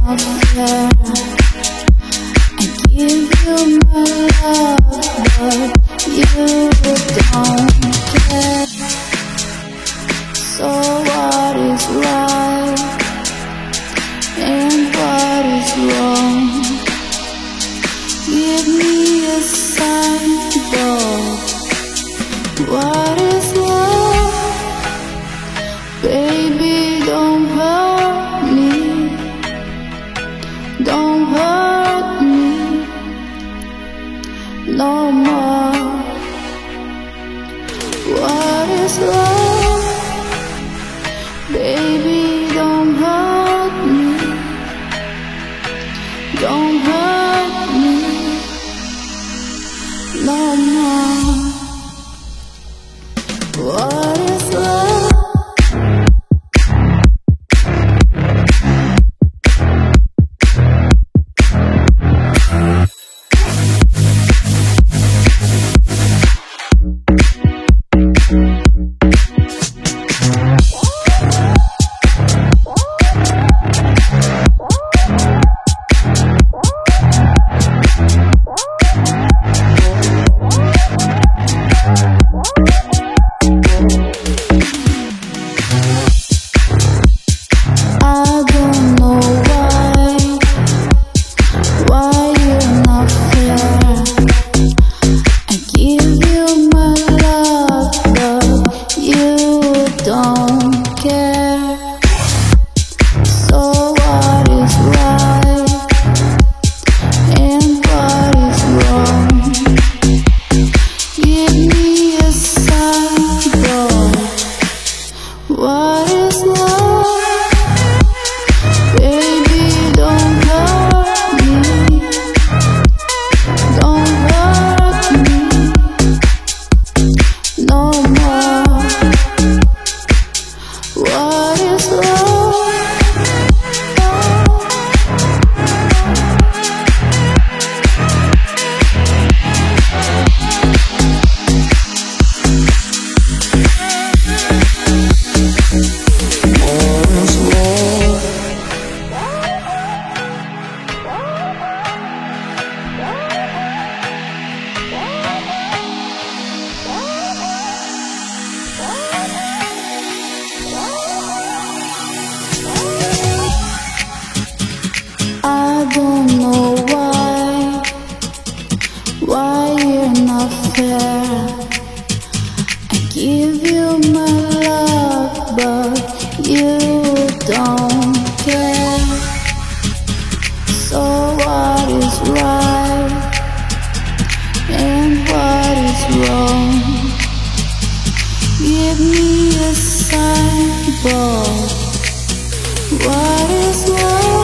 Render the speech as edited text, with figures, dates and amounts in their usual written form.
not fair. I give you my love, but you don't care. So what is right and what is wrong? Give me a sample. What is love? Baby, don't hurt me. Don't hurt me no more. What is love? Baby, don't hurt me. Don't hurt me no more. What is love? What is love? Baby, don't hurt me. Don't hurt me no more. What is love? I don't know why you're not fair. I give you my love, but you don't care. So what is right and what is wrong? Give me a sample. What is love?